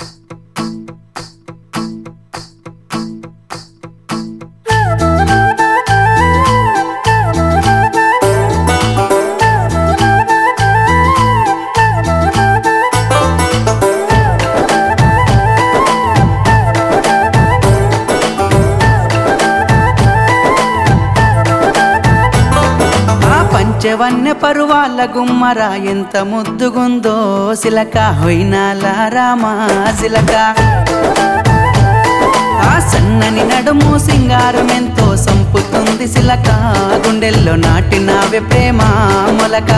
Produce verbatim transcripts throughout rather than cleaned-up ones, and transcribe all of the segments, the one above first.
పంచవన్య పరువాల గుమ్మర ఎంత ముద్దుగుందో సిలక హొయినాల రామా సిలక ఆ సన్నని నడుము సింగారం ఎంతో సంపుతుంది సిలక గుండెల్లో నాటినావే ప్రేమ మొలక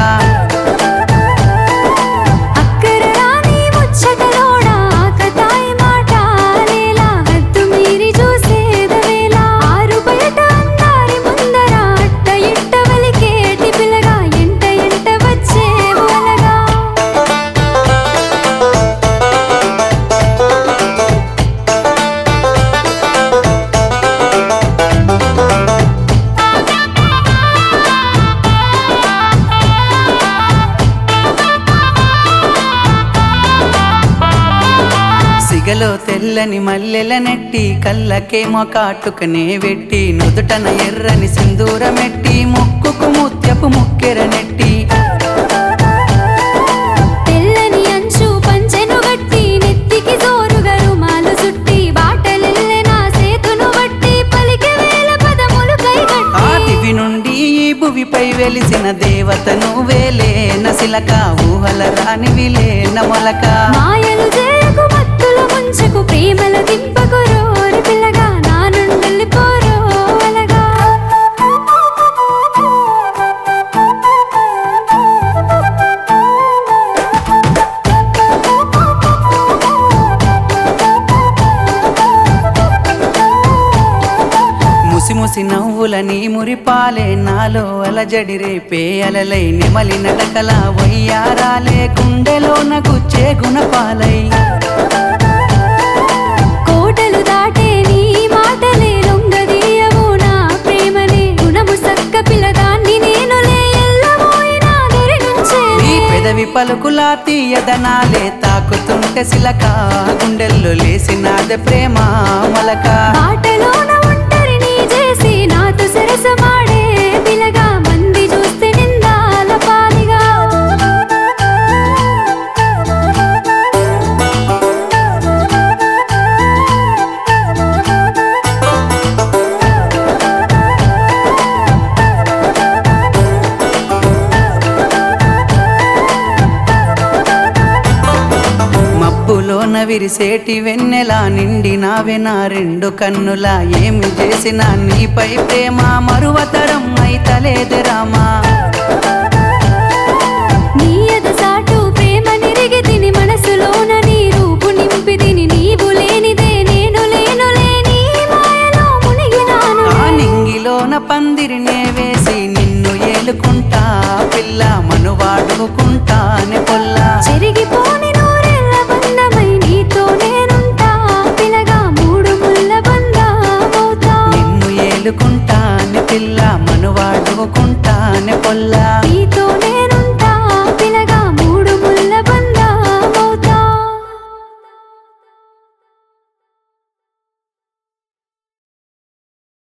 సిగలో తెల్లని మల్లెల నెట్టి కళ్ళకేమో కాటుకనే వెట్టి నుదుటన ఎర్రని సింధూరమెట్టి ముక్కుకు ముత్యపు ముక్కెర నెట్టి తెల్లని అంచు పంచెను గట్టి నెత్తికి జోరుగా రుమాలు చుట్టి బాటలెల్లెనా సేతును వట్టి పలికే వేల పదములు కైగట్టి ఆ దివి నుండి ఈ భువిపై వెలిసిన దేవత నువ్వేలే నసిలక ఊహల రానివిలే నమొలక మాయలు చేయకు మత్తులు ముంచకు ప్రేమల దింపకు రోరి పిల్లగా నా నుండి పోరో అలగా ముసి ముసి నవ్వులని మురిపాలే నాలో అలజడి రేపే అలలై నెమలి నడకల వయ్యారాలే గుండెలోన గుచ్చే గుణపాలై కోటలు దాటే నీ మాటలే లొంగదీయవు నా ప్రేమనే గుణము సక్క పిల్లదాన్ని నేనులే ఎల్లబోయినా దరి నుంచే నీ పెదవి పలుకులా తీయదనాలే తాకుతుంటే సిలక గుండెల్లో లేసినాదే ప్రేమ మొలక బాటలోన ఒంటరిని చేసి నాతో సరసమాడే పిల్లగా మంది చూస్తే నిందాల పాలిగా మబ్బులోన విరిసేటి వెన్నెలా నిండి నావే నా రెండు కన్నులా ఏమి చేసినా నీపై ప్రేమ మరువతరం అయితలేదే రామా నీ ఎదసాటు ప్రేమ నిరిగి తిని మనసులోన నీ రూపు నింపి తిని నీవు లేనిదే నేను లేనులే నీ మాయలో మునిగినాను ఆ నింగిలోన పందిరినే వేసి నిన్ను ఏలుకుంటా పిల్ల మనువాడుకుంటానే పొల్లా చెరిగిపోని